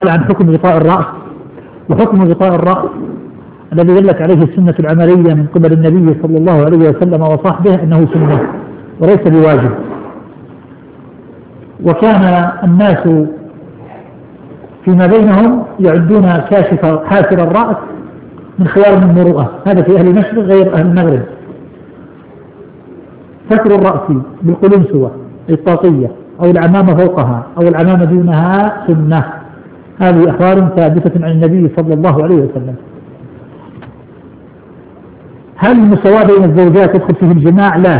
عن حكم غطاء الرأس. وحكم غطاء الرأس الذي دلت عليه السنة العملية من قبل النبي صلى الله عليه وسلم وصحبه أنه سنة وليس بواجب. وكان الناس فيما بينهم يعدون كاشف حافر الرأس من خيار من المروءة، هذا في أهل المشرق غير أهل المغرب. ستر الرأس بالقلنسوة الطاقية أو العمامة فوقها أو العمامة دونها سنة. هذه أخبار ثابتة عن النبي صلى الله عليه وسلم. هل المساواة بين الزوجات يدخل فيه الجماع؟ لا.